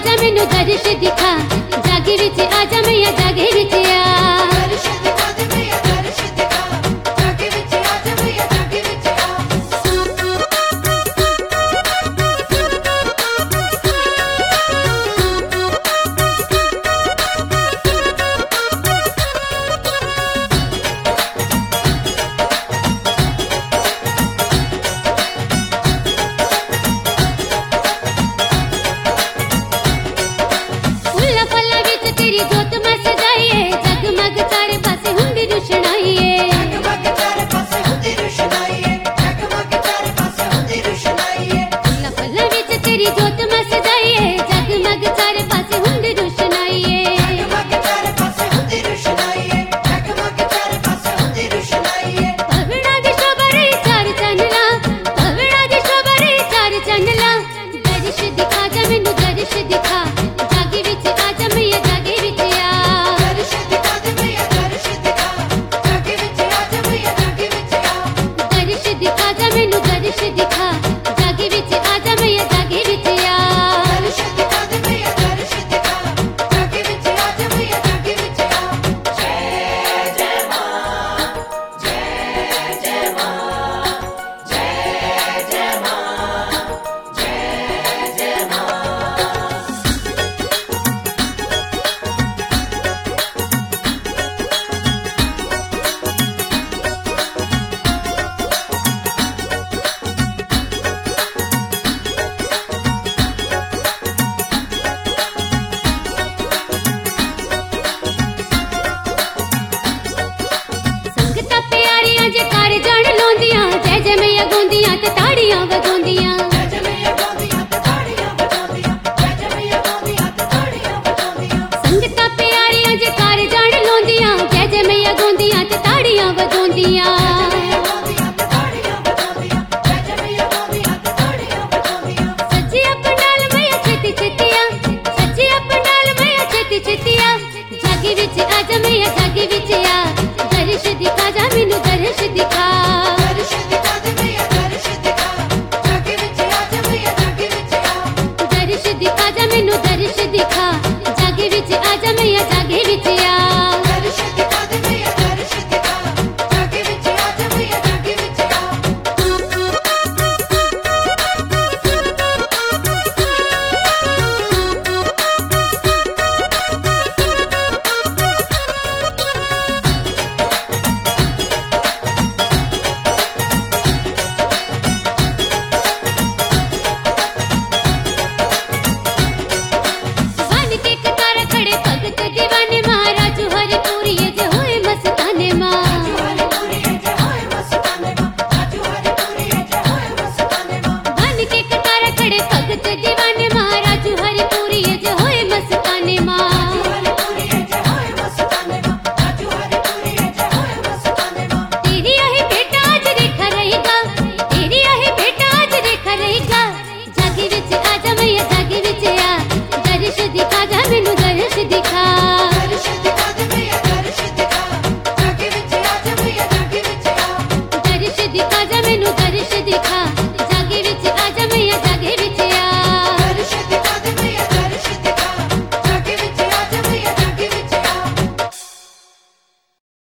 आजा मैनू दर्श दिखा, जागे विच आजा मैया जागे विच आ। दर्श दिखा दे मैया दर्श दिखा, जागे विच आजा मैया जागे विच आ। फुल्ला फल्ला विच तेरी जोत मैं सजाईए, जगमग चारे पासे हुंदी रुशनाईए। जगमग चारे पासे हुंदी रुशनाईए, जगमग चारे पासे हुंदी रुशनाईए। फुल्ला फल्ला विच तेरी जोत मैं सजाईए, जगमग चारे पासे हुंदी रुशनाईए। जगमग चारे पासे हुंदी रुशनाईए, जगमग चारे पासे हुंदी रुशनाईए। पवड़ा दी शोभा रे चार चंदला, पवड़ा दी शोभा रे चार चंदला। दर्श दिखा जा मैनू दर्श दिखा, जागे विच आजा मैया जागे विच आ। दर्श दिखा दे मैया दर्श दिखा, जागे विच आजा मैया जागे विच आ। दर्श दिखा जा मैनू दर्श दिखा, जागे विच आजा मैया जागे विच आ। दर्श दिखा दे मैया दर्श दिखा, जागे विच आजा मैया जागे विच आ। जय जय मां, जय जय मां, जय जय मां, जय जय मां। संगतां प्यारियां जे कर जान लोंदियां, जय जय मैया गोंदियां ते ताड़ियां वगाउंदियां। जय जय मैया गाउंदियां ते ताड़ियां बजाउंदियां, जय जय मैया गाउंदियां ते ताड़ियां बजाउंदियां। संगतां प्यारियां जे कर जान लोंदियां, जय जय मैया गोंदियां ते ताड़ियां वगाउंदियां। मैया गाउंदियां ते ताड़ियां बजाउंदियां, जय जय मैया गाउंदियां ते ताड़ियां बजाउंदियां। सच्चिया पंडाल मैया छेती छेतिया, सच्चिया पंडाल मैया छेती छेतिया। जागे विच आजा मैया जागे विच आ, दर्श दिखा जा मैनू दर्श दिखा। दर्श दिखा दे मैया दर्श दिखा, जागे विच आजा मैया जागे विच आ। दर्श दिखा जा मैनू